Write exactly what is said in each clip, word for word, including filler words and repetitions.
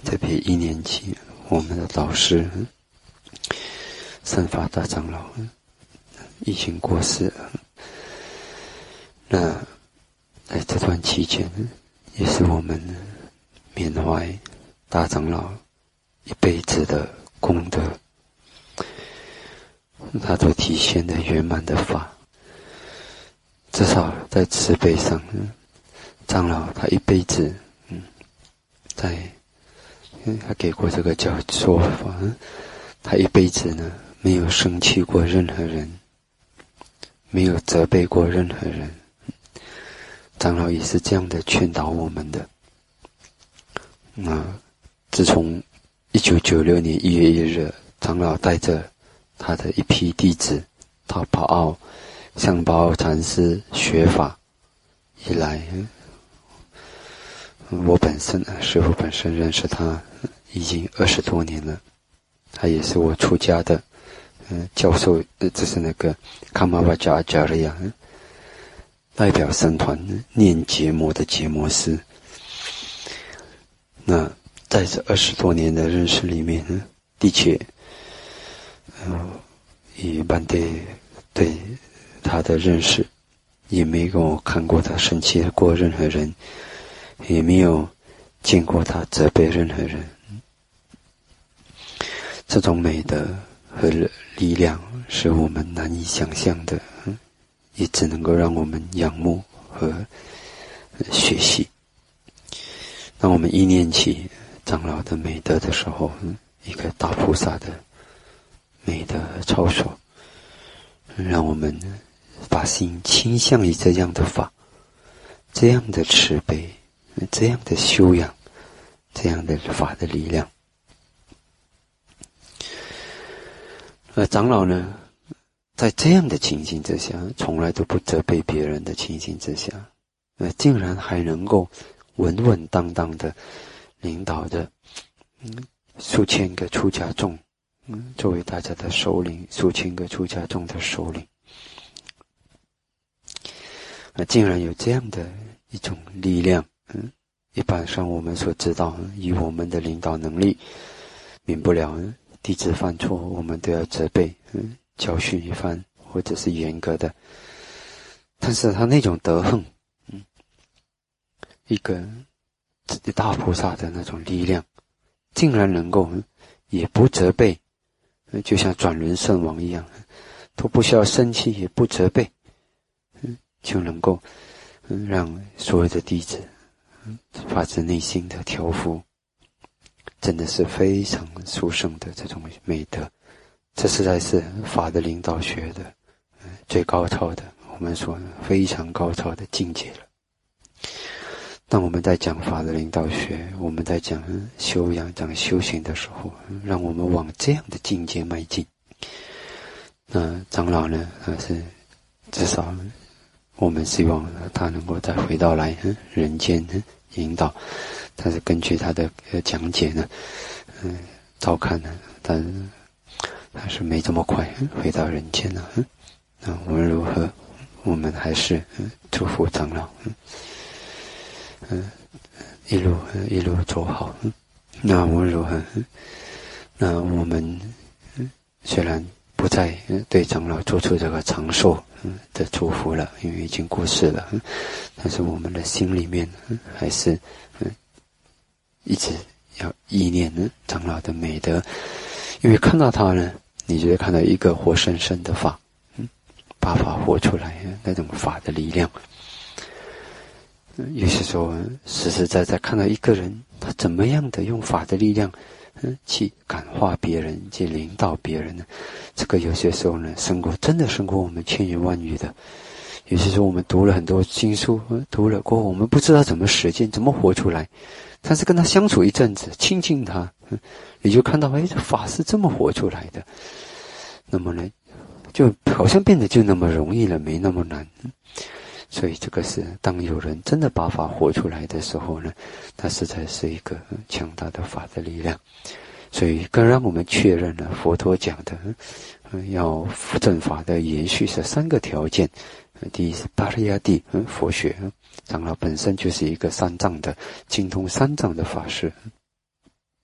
特别一年级我们的导师三法大长老已经过世了。那在这段期间，也是我们缅怀大长老一辈子的功德，他所体现的圆满的法，至少在慈悲上，长老他一辈子，嗯，在他给过这个叫说法，他一辈子呢没有生气过任何人，没有责备过任何人。长老也是这样的劝导我们的。那自从一九九六年一月一日，长老带着他的一批弟子到宝奥向宝奥禅师学法以来，我本身师父本身认识他已经二十多年了，他也是我出家的嗯教授，这是那个卡玛瓦加加利亚代表僧团念结魔的结魔师。那在这二十多年的认识里面呢，的确呃以曼德对他的认识，也没有看过他生气过任何人，也没有见过他责备任何人。这种美德和力量是我们难以想象的，也只能够让我们仰慕和学习。当我们一念起长老的美德的时候，一个大菩萨的美德操守，让我们把心倾向于这样的法，这样的慈悲，这样的修养，这样的法的力量。而长老呢，在这样的情形之下，从来都不责备别人的情形之下，呃，竟然还能够稳稳当当的领导着嗯数千个出家众，嗯，作为大家的首领，数千个出家众的首领，呃，竟然有这样的一种力量。嗯，一般上我们所知道，以我们的领导能力，免不了弟子犯错，我们都要责备，嗯，教训一番，或者是严格的。但是他那种德行，嗯，一个大菩萨的那种力量，竟然能够也不责备，就像转轮圣王一样，都不需要生气，也不责备，嗯，就能够嗯让所有的弟子嗯发自内心的调伏。真的是非常殊胜的这种美德，这实在是法的领导学的最高超的，我们说非常高超的境界了。当我们在讲法的领导学，我们在讲修养、讲修行的时候，让我们往这样的境界迈进。那长老呢，他是至少我们希望他能够再回到来人间引导。但是根据他的讲解呢，嗯，照看呢，但还是没这么快回到人间了。嗯，那我们如何？我们还是嗯祝福长老，嗯嗯，一路一路走好。嗯，那我们如何？嗯，那我们嗯虽然不再对长老做出这个长寿嗯的祝福了，因为已经过世了，嗯，但是我们的心里面嗯还是嗯。一直要意念呢长老的美德，因为看到他呢，你就会看到一个活生生的法，嗯，把法活出来那种法的力量。有些时候实实在在看到一个人，他怎么样的用法的力量，嗯，去感化别人，去领导别人呢？这个有些时候呢，胜过真的胜过我们千言万语的。有些时候我们读了很多经书，读了过后，我们不知道怎么实践，怎么活出来。但是跟他相处一阵子，亲近他，你就看到，哎，这法是这么活出来的。那么呢，就好像变得就那么容易了，没那么难。所以这个是当有人真的把法活出来的时候呢，它实在是一个强大的法的力量。所以更让我们确认了佛陀讲的，要正法的延续是三个条件。第一是巴利亚地，嗯，佛学，长老本身就是一个三藏的精通三藏的法师。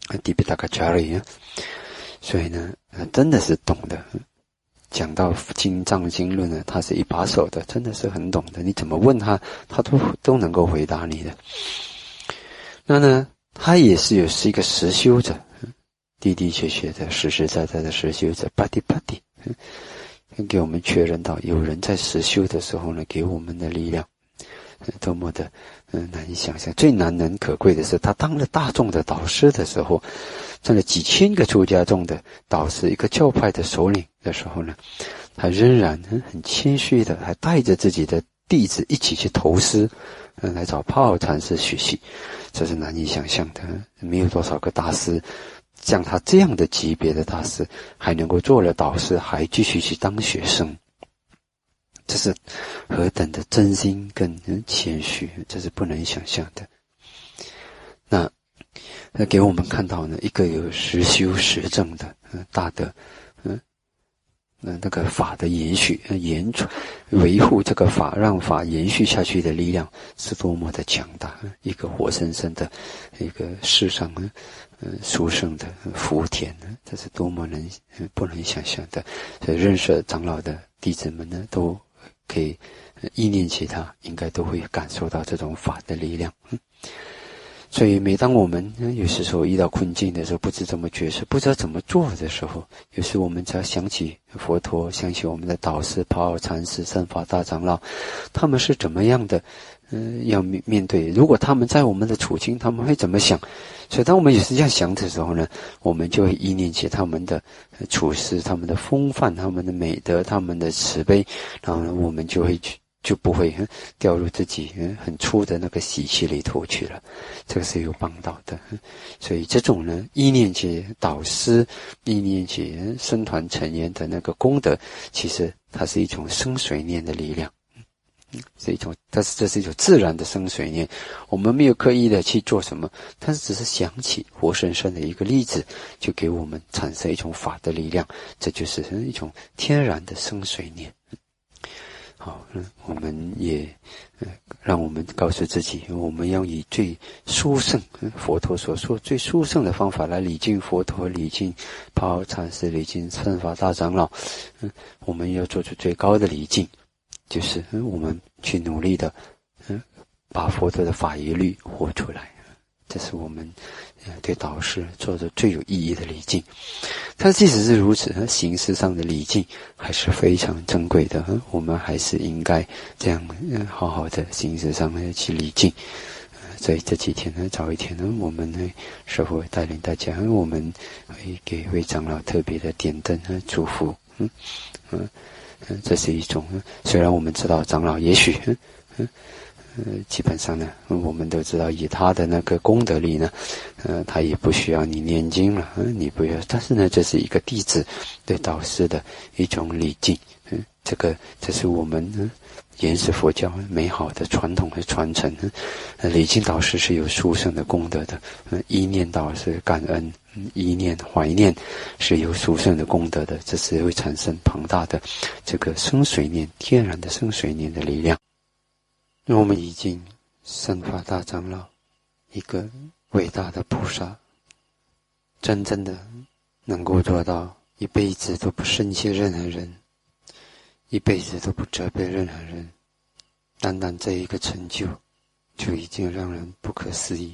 迪比达卡查里啊，所以呢，真的是懂的。讲到经藏经论呢，他是一把手的，真的是很懂的。你怎么问他，他都都能够回答你的。那呢，他也是有是一个实修者，的的确确的、实实在在的实修者，巴蒂巴蒂，给我们确认到有人在实修的时候呢，给我们的力量，多么的嗯难以想象。最难能可贵的是，他当了大众的导师的时候，当了几千个出家众的导师，一个教派的首领的时候呢，他仍然很谦虚的，还带着自己的弟子一起去投师，嗯，来找帕奥禅师学习，这是难以想象的。没有多少个大师像他这样的级别的大师，还能够做了导师，还继续去当学生，这是何等的真心跟谦虚，这是不能想象的。那那给我们看到呢，一个有实修实证的嗯大德，嗯那那个法的延续、延传、维护这个法，让法延续下去的力量是多么的强大！一个活生生的，一个世上呢，嗯，殊胜的福田呢，这是多么能不能想象的。所以认识长老的弟子们呢，都可以意念起他，应该都会感受到这种法的力量。嗯所以每当我们有些时候遇到困境的时候，不知怎么决策，不知道怎么做的时候，有时我们只要想起佛陀，想起我们的导师帕奥禅师、圣法大长老，他们是怎么样的嗯、呃，要面面对，如果他们在我们的处境，他们会怎么想。所以当我们有时这样想的时候呢，我们就会意念起他们的处事、他们的风范、他们的美德、他们的慈悲，然后呢，我们就会去就不会掉入自己很粗的那个习气里头去了，这个是有帮到的。所以这种呢，意念起导师、意念起僧团成员的那个功德，其实它是一种生水念的力量，是一种，但是这是一种自然的生水念，我们没有刻意的去做什么，但是只是想起活生生的一个例子，就给我们产生一种法的力量，这就是一种天然的生水念。好，我们也让我们告诉自己，我们要以最殊胜佛陀所说最殊胜的方法来礼敬佛陀、礼敬帕奥禅师、礼敬圣法大长老。嗯，我们要做出最高的礼敬，就是我们去努力的，嗯，把佛陀的法义律活出来。这是我们对导师做的最有意义的礼敬。但即使是如此，形式上的礼敬还是非常珍贵的，我们还是应该这样好好的形式上去礼敬。所以这几天呢，早一天呢，我们呢师父带领大家，我们会给位长老特别的点灯和祝福。嗯嗯嗯，这是一种，虽然我们知道长老也许嗯嗯呃，基本上呢，我们都知道，以他的那个功德力呢，呃，他也不需要你念经了，嗯、呃，你不要。但是呢，这是一个弟子对导师的一种礼敬，嗯、呃，这个这是我们呢延续佛教美好的传统和传承。呃，礼敬导师是有殊胜的功德的，呃，依念导师感恩，嗯，依念怀念是有殊胜的功德的，这是会产生庞大的这个生水念，天然的生水念的力量。让我们礼敬圣法大长老，一个伟大的菩萨，真正的能够做到一辈子都不生气任何人，一辈子都不责备任何人，单单这一个成就就已经让人不可思议。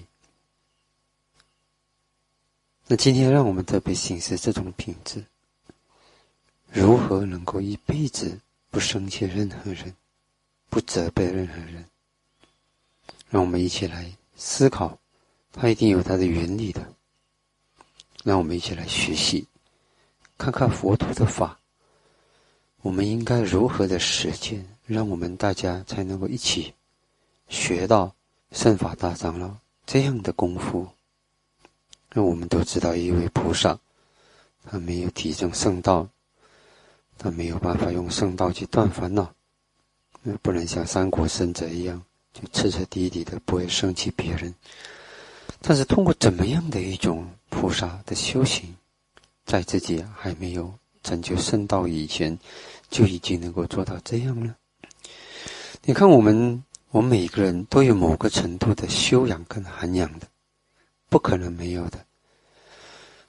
那今天让我们特别省思这种品质，如何能够一辈子不生气任何人，不责备任何人。让我们一起来思考，它一定有它的原理的。让我们一起来学习，看看佛陀的法，我们应该如何的实践，让我们大家才能够一起学到圣法大长老这样的功夫。那我们都知道，一位菩萨，他没有体证圣道，他没有办法用圣道去断烦恼，不能像三国圣者一样就彻彻底底的不会生气别人。但是通过怎么样的一种菩萨的修行，在自己还没有成就圣道以前，就已经能够做到这样了。你看我们我们每一个人都有某个程度的修养跟涵养的，不可能没有的。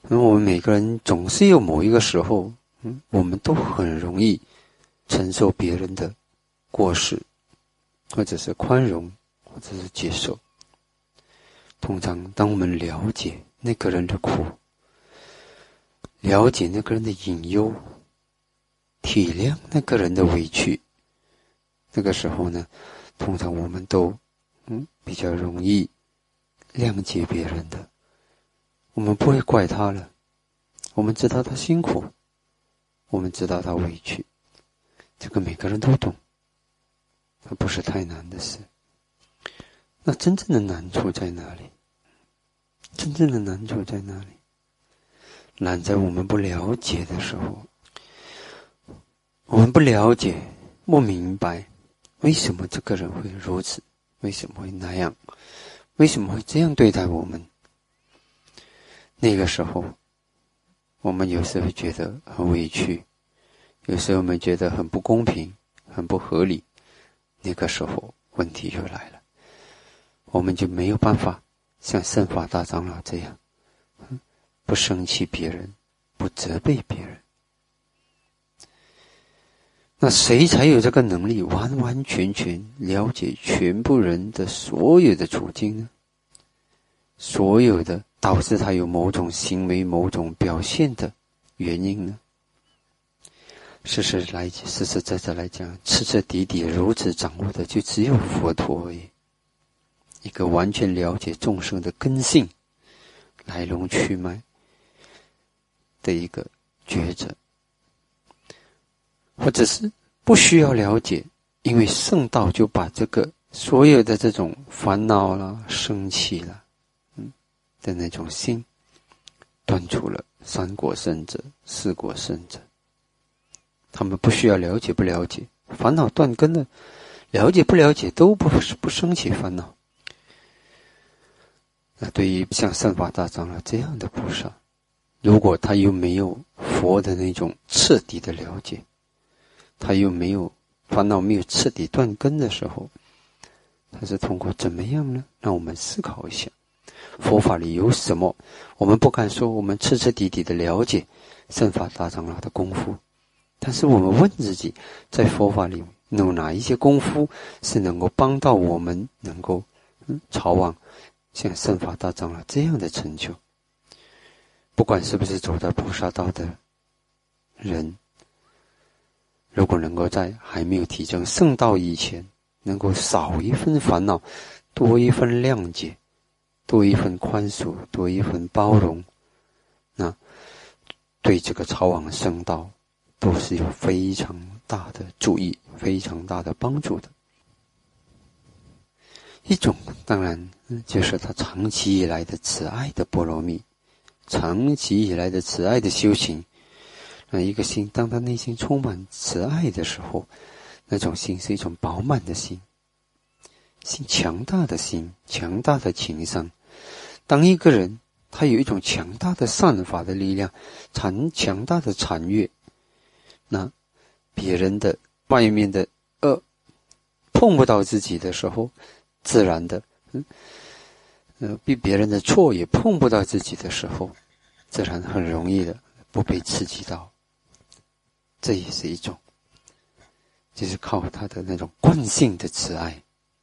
那我们每个人总是有某一个时候，嗯，我们都很容易承受别人的过失，或者是宽容，或者是接受。通常当我们了解那个人的苦，了解那个人的隐忧，体谅那个人的委屈，那个时候呢，通常我们都嗯比较容易谅解别人的，我们不会怪他了，我们知道他辛苦，我们知道他委屈，这个每个人都懂，它不是太难的事。那真正的难处在哪里？真正的难处在哪里？难在我们不了解的时候，我们不了解，不明白为什么这个人会如此，为什么会那样，为什么会这样对待我们。那个时候我们有时候会觉得很委屈，有时候我们觉得很不公平，很不合理，那个时候问题就来了，我们就没有办法像圣法大长老这样，不生气别人，不责备别人。那谁才有这个能力完完全全了解全部人的所有的处境呢？所有的导致他有某种行为、某种表现的原因呢？实实来实实在在来讲，彻彻底底如此掌握的就只有佛陀而已，一个完全了解众生的根性、来龙去脉的一个觉者，或者是不需要了解，因为圣道就把这个所有的这种烦恼啦、生气啦，嗯的那种心断除了。三果圣者、四果圣者，他们不需要了解不了解，烦恼断根了，了解不了解都不不生起烦恼。那对于像圣法大长老这样的菩萨，如果他又没有佛的那种彻底的了解，他又没有烦恼没有彻底断根的时候，他是通过怎么样呢？让我们思考一下，佛法里有什么？我们不敢说我们彻彻底底的了解圣法大长老的功夫，但是我们问自己，在佛法里有哪一些功夫是能够帮到我们能够嗯朝往像圣法大长老这样的成就？不管是不是走到菩萨道的人，如果能够在还没有提升圣道以前，能够少一份烦恼，多一份谅解，多一份宽恕，多一份包容，那对这个朝往圣道都是有非常大的助益，非常大的帮助的。一种当然就是他长期以来的慈爱的波罗蜜，长期以来的慈爱的修行。那一个心当他内心充满慈爱的时候，那种心是一种饱满的心，心强大的心，强大的情商。当一个人他有一种强大的善法的力量，强强大的禅悦，那别人的外面的恶碰不到自己的时候，自然的嗯呃比别人的错也碰不到自己的时候，自然很容易的不被刺激到。这也是一种，就是靠他的那种惯性的慈爱。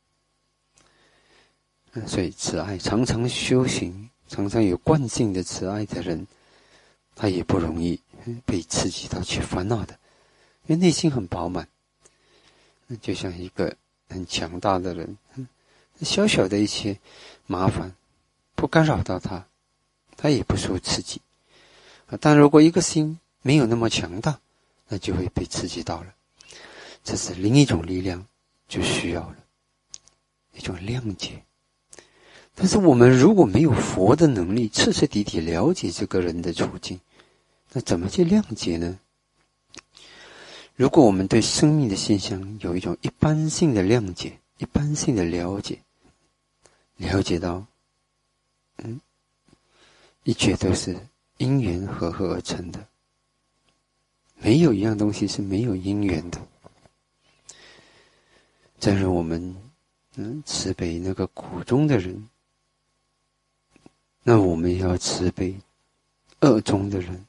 所以慈爱常常修行，常常有惯性的慈爱的人，他也不容易被刺激到去烦恼的，因为内心很饱满。就像一个很强大的人，小小的一些麻烦不干扰到他，他也不受刺激。但如果一个心没有那么强大，那就会被刺激到了，这是另一种力量就需要了，一种谅解。但是我们如果没有佛的能力彻彻底底了解这个人的处境，那怎么去谅解呢？如果我们对生命的现象有一种一般性的谅解，一般性的了解，了解到嗯，一切都是因缘和合而成的，没有一样东西是没有因缘的。正如我们嗯慈悲那个苦中的人，那我们要慈悲恶中的人。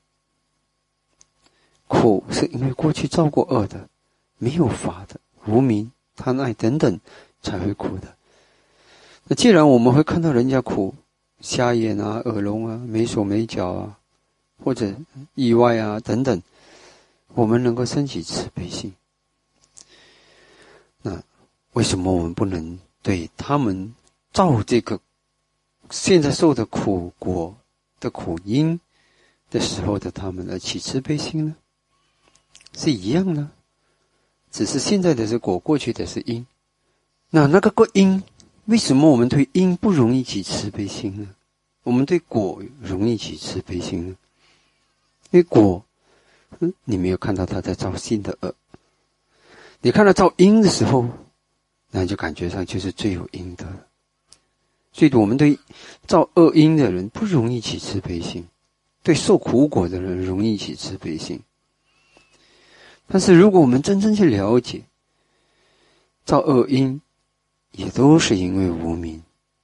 苦是因为过去造过恶的，没有法的，无明、贪爱等等才会苦的。那既然我们会看到人家苦，瞎眼啊、耳聋啊、没手没脚啊，或者意外啊等等，我们能够升起慈悲心。那为什么我们不能对他们造这个现在受的苦果的苦因的时候的他们而起慈悲心呢？是一样的，只是现在的是果，过去的是因。那那个个因，为什么我们对因不容易起慈悲心呢？我们对果容易起慈悲心呢？因为果，嗯，你没有看到他在造新的恶，你看到造因的时候，那你就感觉上就是最有因的了。所以我们对造恶因的人不容易起慈悲心，对受苦果的人容易起慈悲心。但是如果我们真正去了解，造恶因也都是因为无明，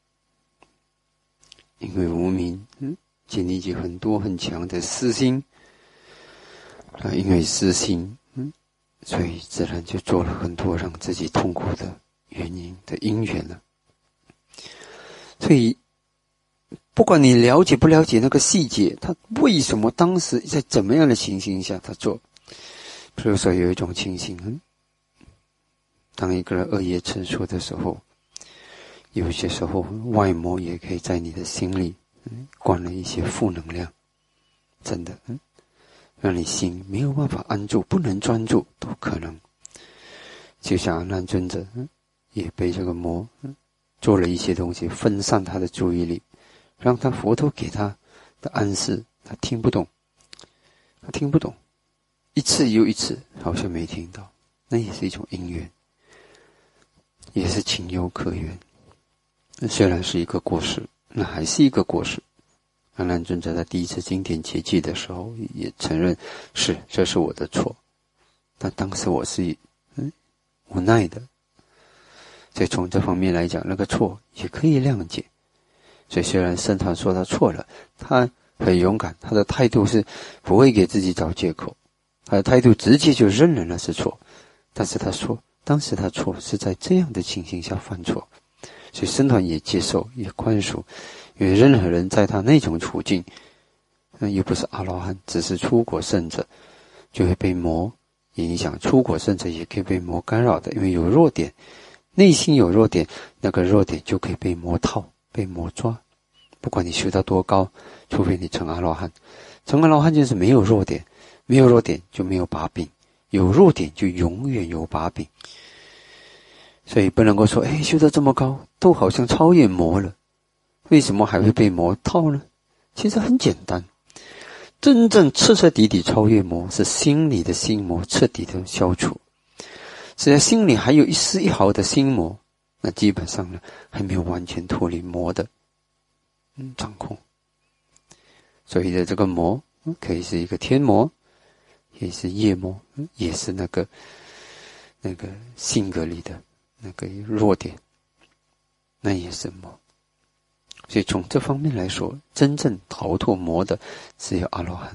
因为无明，嗯，建立起很多很强的私心，啊，因为私心，嗯，所以自然就做了很多让自己痛苦的原因的因缘了。所以，不管你了解不了解那个细节，他为什么当时在怎么样的情形下他做？比如说有一种情形，嗯，当一个人恶业吃出的时候，有些时候外魔也可以在你的心里，嗯，灌了一些负能量，真的，嗯，让你心没有办法安住，不能专注都可能。就像阿难尊者，嗯，也被这个魔，嗯，做了一些东西，分散他的注意力，让他佛陀给他的暗示他听不懂，他听不懂，一次又一次好像没听到，那也是一种因缘，也是情有可原。虽然是一个过失，那还是一个过失。阿难尊者在第一次经典结记的时候也承认，是这是我的错，但当时我是嗯无奈的，所以从这方面来讲，那个错也可以谅解。所以虽然僧团说他错了，他很勇敢，他的态度是不会给自己找借口，他的态度直接就认了那是错。但是他说当时他错是在这样的情形下犯错，所以僧团也接受也宽恕。因为任何人在他那种处境，嗯，又不是阿罗汉，只是出果圣者，就会被魔影响。出果圣者也可以被魔干扰的，因为有弱点，内心有弱点，那个弱点就可以被魔套，被魔抓。不管你修到多高，除非你成阿罗汉，成阿罗汉就是没有弱点，没有弱点就没有把柄，有弱点就永远有把柄。所以不能够说，哎，修到这么高，都好像超越魔了，为什么还会被魔套呢？其实很简单，真正彻彻底底超越魔，是心里的心魔彻底的消除。只要心里还有一丝一毫的心魔，那基本上呢，还没有完全脱离魔的嗯掌控。所以的这个魔，嗯，可以是一个天魔，也是业魔，嗯，也是那个那个性格里的那个弱点，那也是魔。所以从这方面来说，真正逃脱魔的只有阿罗汉。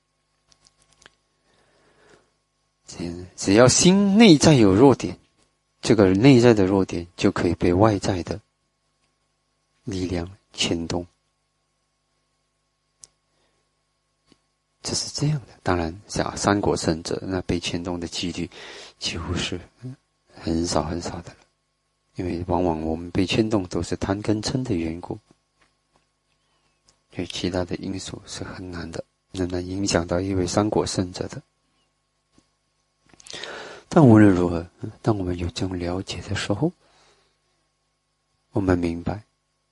只要心内在有弱点，这个内在的弱点就可以被外在的力量牵动。这是这样的。当然像三果圣者，那被牵动的几率几乎是很少很少的了，因为往往我们被牵动都是贪跟嗔的缘故，所以其他的因素是很难的，很难影响到一位三果圣者的。但无论如何，当我们有这种了解的时候，我们明白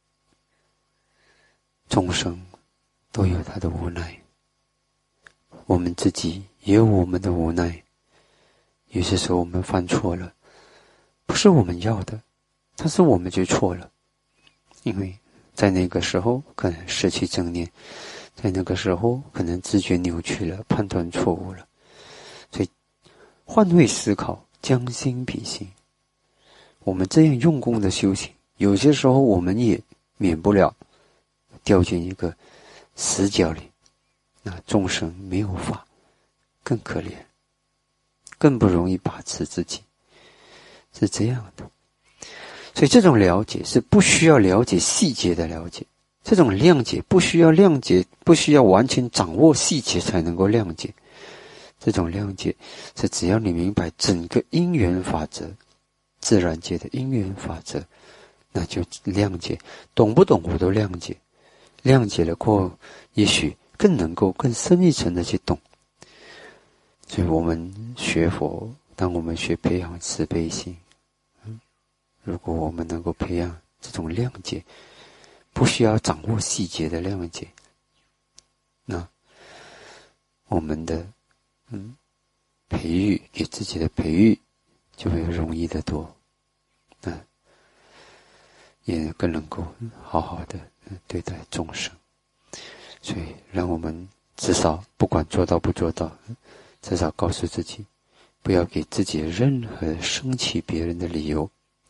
众生都有他的无奈，我们自己也有我们的无奈。有些时候我们犯错了，不是我们要的，但是我们就错了，因为在那个时候可能失去正念，在那个时候可能知觉扭曲了，判断错误了。所以换位思考，将心比心，我们这样用功的修行，有些时候我们也免不了掉进一个死角里， 那众生没有法，更可怜，更不容易把持自己，是这样的。所以这种了解是不需要了解细节的了解，这种谅解不需要谅解，不需要完全掌握细节才能够谅解。这种谅解是只要你明白整个因缘法则，自然界的因缘法则，那就谅解，懂不懂我都谅解，谅解了过后，也许更能够更深一层的去懂。所以我们学佛，当我们学培养慈悲心，嗯，如果我们能够培养这种谅解，不需要掌握细节的谅解，那我们的嗯培育给自己的培育就会容易得多，那也更能够好好的对待众生。所以让我们至少不管做到不做到，至少告诉自己，不要给自己任何生气别人的理由。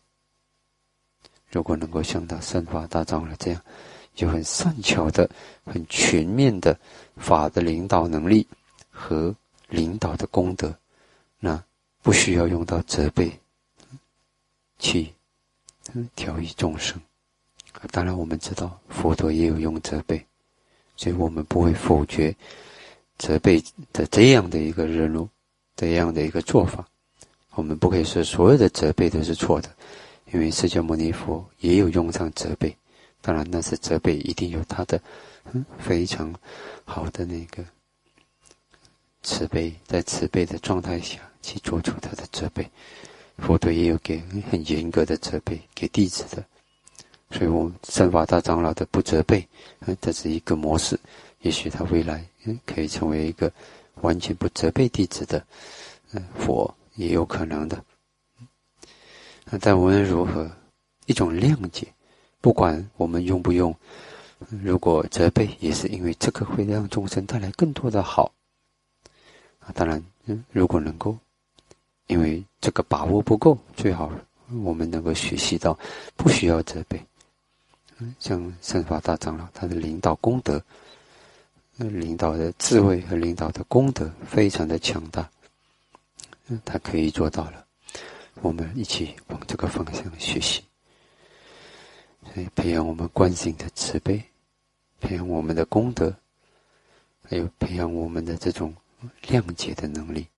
如果能够像到三法大长老这样，有很善巧的、很全面的法的领导能力和领导的功德，那不需要用到责备去调御众生。当然我们知道佛陀也有用责备，所以我们不会否决责备的这样的一个任务，这样的一个做法。我们不可以说所有的责备都是错的，因为释迦牟尼佛也有用上责备，当然那是责备一定有他的嗯非常好的那个慈悲，在慈悲的状态下去做出他的责备。佛陀也有给很严格的责备给弟子的，所以我们三法大长老的不责备，嗯，这是一个模式。也许他未来嗯可以成为一个完全不责备弟子的嗯佛，也有可能的。但无论如何，一种谅解，不管我们用不用，如果责备也是因为这个会让众生带来更多的好。当然嗯如果能够因为这个把握不够，最好我们能够学习到不需要责备。像三法大长老他的领导功德，领导的智慧和领导的功德非常的强大，他可以做到了，我们一起往这个方向学习。所以培养我们观心的慈悲，培养我们的功德，还有培养我们的这种谅解的能力。